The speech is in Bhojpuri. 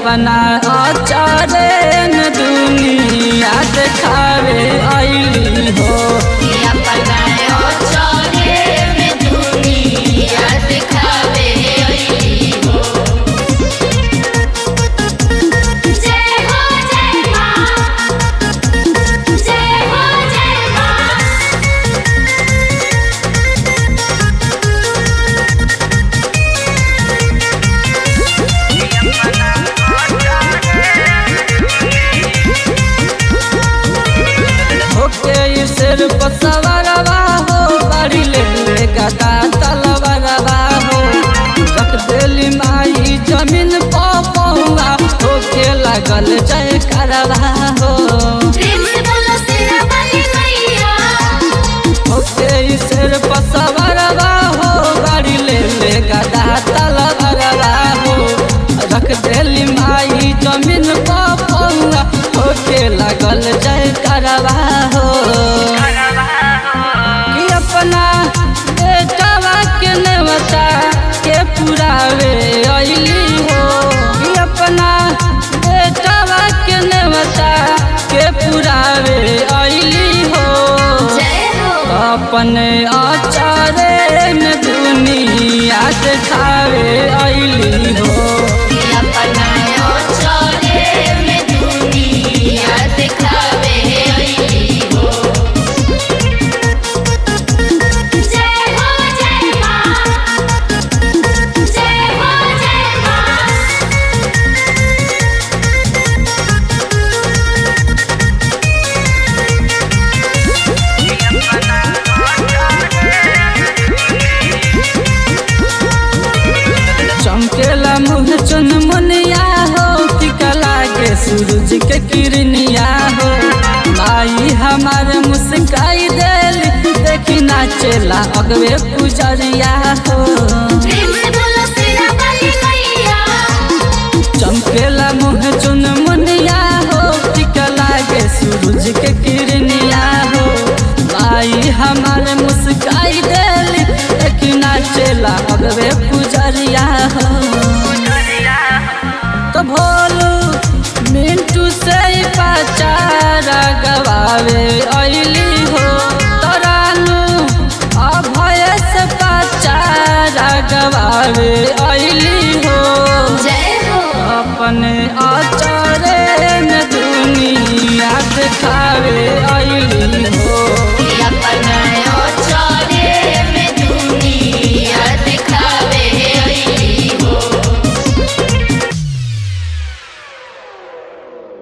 अपना आचारे न दुनिया देखावे आइली हो। अपना आचारे में दुनिया दिखावे आइली हो। जय हो जय माँ, जय हो जय माँ। होके सिर पर सवारवा हो, बाड़ी ले गदा तलवारवा हो। रख देली माई जमीन पहुआ, होके लागल जय करवा हो। प्रेम से बोलो शेरा वाली मैया। होके सिर पर सवारवा हो, बाड़ी ले गदा तलवारवा हो। रख देली माई जमीन पहुआ, होके लागल जय करवा हो। कि अपना बेटवा के नेवता के पुरावे आइली हो। कि अपना बेटवा के नेवता के पुरावे आइली हो। जय हो। अपने आचारे में दुनिया देखावे आइली हो। अपना आचारे में दुनिया दिखावे आइली हो। जय हो जय माँ, जय हो जय माँ। चमकेला मुँह चुन मुनिया हो, टिका लागे सूरज के किरनिया हो। माई हमारे मुस्काई देली, देखी नाचेला अगवे पुजरिया हो। प्रेम से बोलो शेरा वाली मैया। चमकेला मुँह चुन मुनिया हो, टिका लागे सूरज के किरनिया हो। माई हमारे मुस्काई देली, देखी नाचेला अगवे